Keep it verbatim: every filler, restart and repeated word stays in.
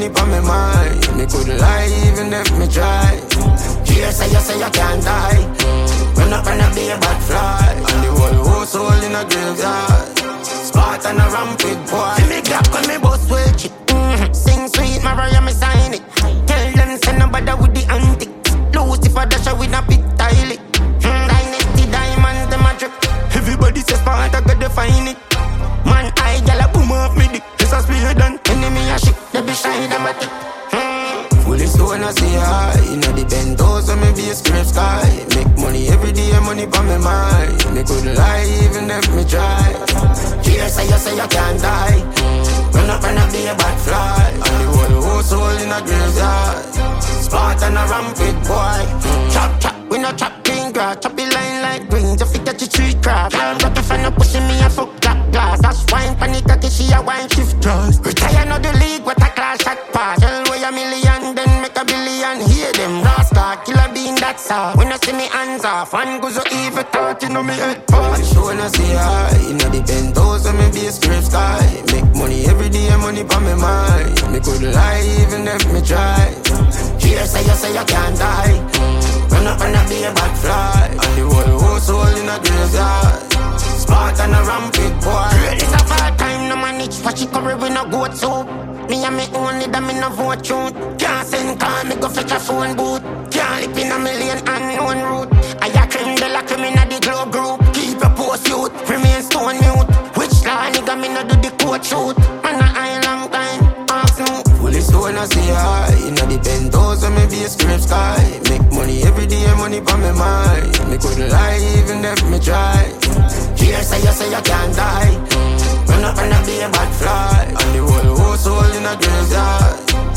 money for me mind. Me couldn't lie even if me try. Cheers, say you say you can't die. Run up and I be a bad fly. And the whole household in a graveyard. Spot and a rampant boy. See me gap when me boss switch it. Mm-hmm. Sing sweet, Mariah, me sign it. Tell them say nobody with the antics. Lucifer dash with a bit tile it. Mm, Dynasty diamond, them a drip. Everybody says part I got define it. Man, I gal a boom off me dick. It's a speed and enemy a shit. They be shy, them a tick. Fully stone I see high. Inna the bentos so me be a scrape sky. Make money every day, money for me mind. Me couldn't lie even if me try. Cheers, say you say you can't die. Run up and I be a bad fly. And the whole household in a graveyard. Spot and a rampant boy. Chop chop, we no chop green grass. Chop it line like green, just forget your tree craft. I'm got the fan up pushing me a fuck clap glass. That's wine panic, I she a wine shift draws. Retire not the league, what a class shot pass. Tell way a million, then make a billion. Hear them, rasta, killer bean, that's all. When I see me hands off, one goes so evil thought, you know me head pass. The show and I see high, you know the bentos, so me be a scrape sky. Make money every day, money for me mind. Me couldn't lie even if me try. Cheers, say you say you can't die. Run up and I be a bad fly. And the whole household in a graveyard. Spot and a rampant boy. It's a bad time, no man itch. Watch it curry with no goat soup. Me and me only that me no vote truth. Can't send call, me go fetch a phone booth. Can't lip in a million unknown route. I a creme de la creme in the glow group. Keep your post youth, remain stone mute. Which law nigga me no do the court shoot. Man a island time, ask no. Fully stone I see high. Inna the bentos so me be a scrape sky. Make money every day, money for me mind. Me couldn't lie even if me try. Cheers, say you say you can't die. Run up and I be a bad fly. And the whole household in a graveyard.